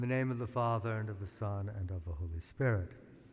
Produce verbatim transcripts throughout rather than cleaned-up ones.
In the name of the Father, and of the Son, and of the Holy Spirit.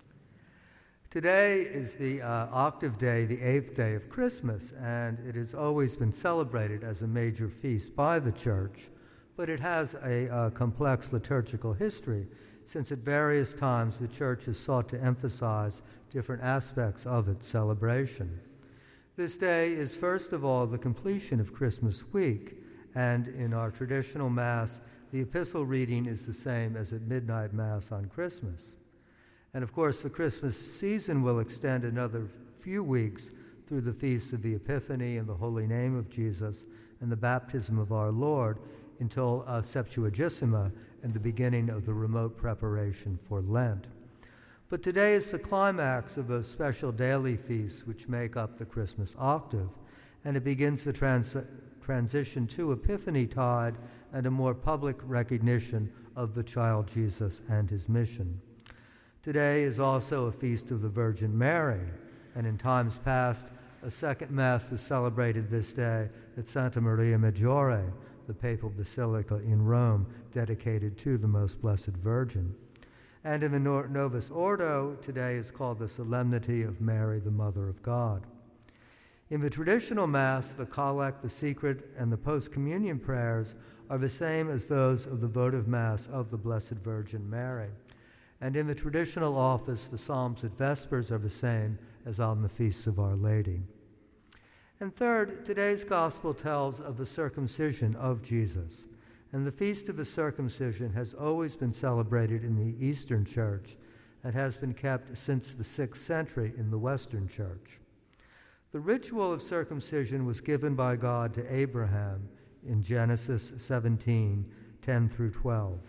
Today is the uh, octave day, the eighth day of Christmas, and it has always been celebrated as a major feast by the Church, but it has a uh, complex liturgical history, since at various times the Church has sought to emphasize different aspects of its celebration. This day is first of all the completion of Christmas week, and in our traditional Mass, the epistle reading is the same as at midnight Mass on Christmas. And of course, the Christmas season will extend another few weeks through the feasts of the Epiphany and the Holy Name of Jesus and the baptism of our Lord until uh, Septuagesima and the beginning of the remote preparation for Lent. But today is the climax of those special daily feasts which make up the Christmas octave, and it begins the trans- transition to Epiphany tide and a more public recognition of the child Jesus and his mission. Today is also a feast of the Virgin Mary, and in times past, a second Mass was celebrated this day at Santa Maria Maggiore, the papal basilica in Rome, dedicated to the Most Blessed Virgin. And in the Novus Ordo, today is called the Solemnity of Mary, the Mother of God. In the traditional Mass, the collect, the secret, and the post-communion prayers are the same as those of the votive Mass of the Blessed Virgin Mary. And in the traditional office, the Psalms at Vespers are the same as on the feasts of Our Lady. And third, today's Gospel tells of the circumcision of Jesus. And the Feast of the Circumcision has always been celebrated in the Eastern Church and has been kept since the sixth century in the Western Church. The ritual of circumcision was given by God to Abraham in Genesis seventeen, ten through twelve.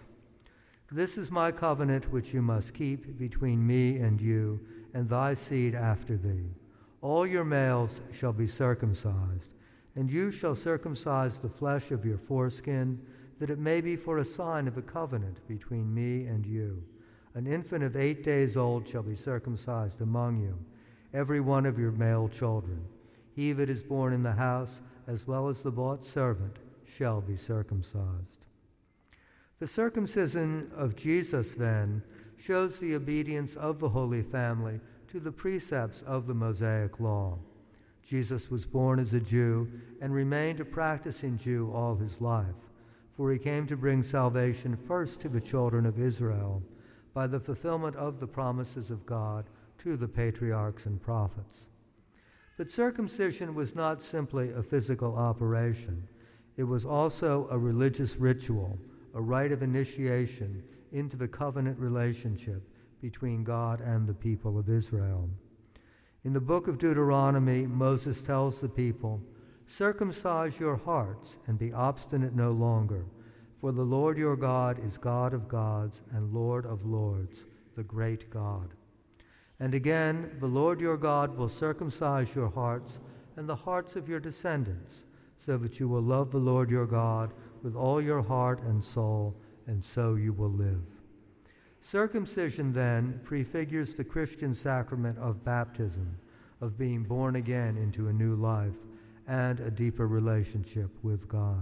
This is my covenant which you must keep between me and you and thy seed after thee. All your males shall be circumcised, and you shall circumcise the flesh of your foreskin, that it may be for a sign of a covenant between me and you. An infant of eight days old shall be circumcised among you, every one of your male children. He that is born in the house, as well as the bought servant, shall be circumcised. The circumcision of Jesus, then, shows the obedience of the Holy Family to the precepts of the Mosaic Law. Jesus was born as a Jew and remained a practicing Jew all his life, for he came to bring salvation first to the children of Israel by the fulfillment of the promises of God to the patriarchs and prophets. But circumcision was not simply a physical operation. It was also a religious ritual, a rite of initiation into the covenant relationship between God and the people of Israel. In the book of Deuteronomy, Moses tells the people, "Circumcise your hearts and be obstinate no longer, for the Lord your God is God of gods and Lord of lords, the great God." And again, the Lord your God will circumcise your hearts and the hearts of your descendants, so that you will love the Lord your God with all your heart and soul, and so you will live. Circumcision, then, prefigures the Christian sacrament of baptism, of being born again into a new life and a deeper relationship with God.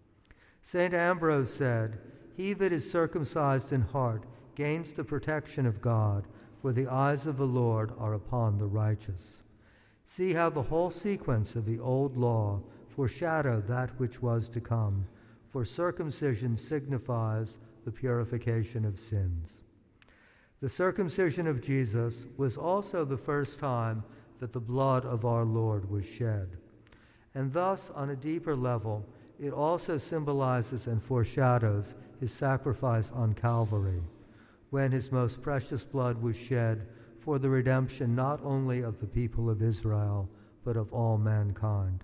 Saint Ambrose said, "He that is circumcised in heart gains the protection of God, for the eyes of the Lord are upon the righteous." See how the whole sequence of the old law foreshadowed that which was to come, for circumcision signifies the purification of sins. The circumcision of Jesus was also the first time that the blood of our Lord was shed. And thus, on a deeper level, it also symbolizes and foreshadows his sacrifice on Calvary, when his most precious blood was shed for the redemption not only of the people of Israel, but of all mankind.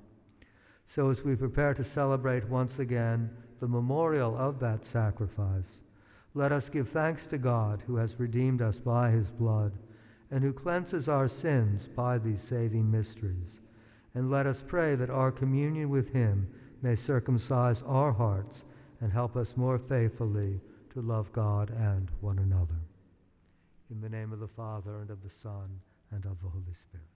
So as we prepare to celebrate once again the memorial of that sacrifice, let us give thanks to God who has redeemed us by his blood and who cleanses our sins by these saving mysteries. And let us pray that our communion with him may circumcise our hearts and help us more faithfully to love God and one another. In the name of the Father, and of the Son, and of the Holy Spirit.